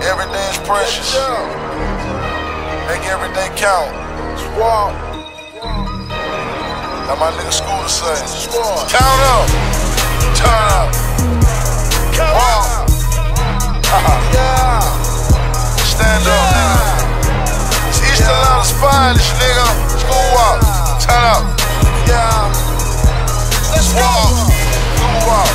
Every day is precious. Make every day count. Squad. Now my nigga Scooter say, count up, turn up, walk. Stand up, nigga. It's East Atlanta's finest, nigga. School walk, turn up. Let's walk, school walk.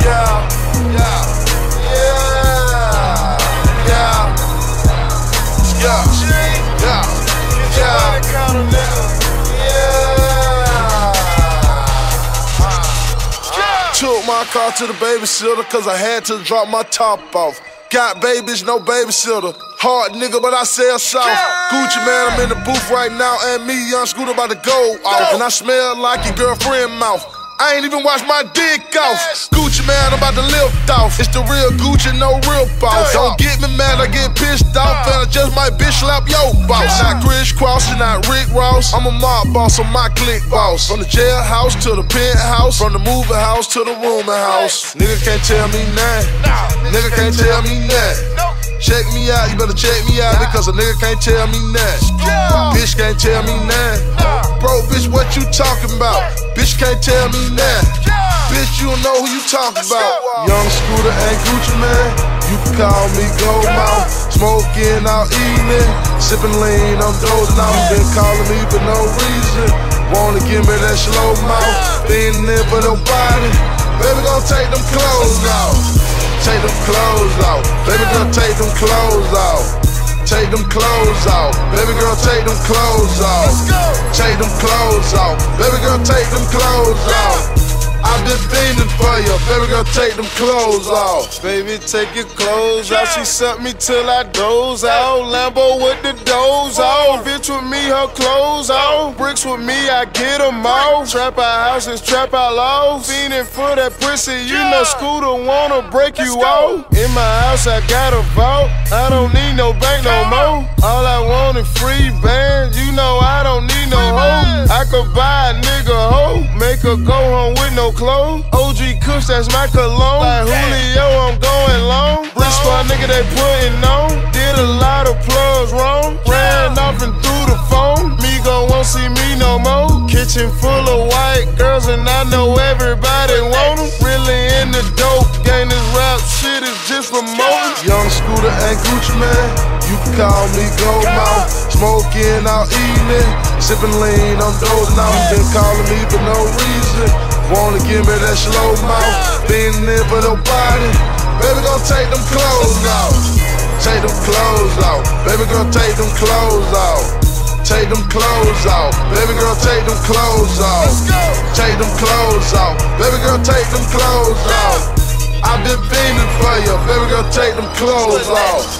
Took my car to the babysitter cause I had to drop my top off. Got babies, no babysitter. Hard nigga, but I sell soft. Gucci man, I'm in the booth right now, and me, young Scooter, about to go off. And I smell like your girlfriend mouth. I ain't even washed my dick off. Gucci man, I'm about to lift off. It's the real Gucci, no real boss. Don't get me mad, I get pissed off, and I just might bitch slap your boss. Not Chris Cross and not Rick Ross. I'm a mob boss, I'm my clique boss. From the jailhouse to the penthouse, from the movie house to the rooming house. Nigga can't tell me nothing. Nigga can't tell me nothing. Check me out, you better check me out, because a nigga can't tell me nothing. Bitch can't tell me nothing. Bro, bitch, what you talking about? Bitch can't tell me nothing. Bitch, you don't know who you talking about. Young Scooter and Gucci man, you can call me Gold Mouth. Smoking all evening, sipping lean, I'm dozing out. You been calling me for no reason. Wanna give me that slow mouth, being in for nobody. Baby, gon' take them clothes off. Take them clothes off. Baby girl, take them clothes off. Take them clothes off. Baby girl, take them clothes off. Take them clothes off. Baby girl, take them clothes off. I've been fiending for you. Baby girl, take them clothes off. Baby, take your clothes off. She sucked me till I doze out. Lambo with the doze off. Bitch with me, her clothes off. Bricks with me, I get them off. Trap our houses, trap our laws. Fiending for that pussy, you know Scooter wanna break you off. In my house, I got a vault. I don't need no bank no more. All I want is free band. You know I don't need no hoe. I could buy a nigga hoe, make her go home with no clothes. OG Kush, that's my cologne. Like Julio, I'm going long. Brick squad nigga, they putting on. Did a lot of plugs wrong. Ran off and through the phone. Migo won't see me no more. Kitchen full of white girls and I know everybody want them. Really in the dope game, this rap shit is just promoting. Young Scooter and Gucci man, you can call me Gold Mouth. Smoking all evening, sipping lean, I'm dozing out. You been calling me for no reason. Wanna give me that slow mouth, being in for nobody. Baby, gon' take them clothes off. Take them clothes off. Baby girl, take them clothes off. Take them clothes off. Baby girl, take them clothes off. Take them clothes off. Baby girl, take them clothes off. I've been fiending for you. Baby girl, take them clothes off.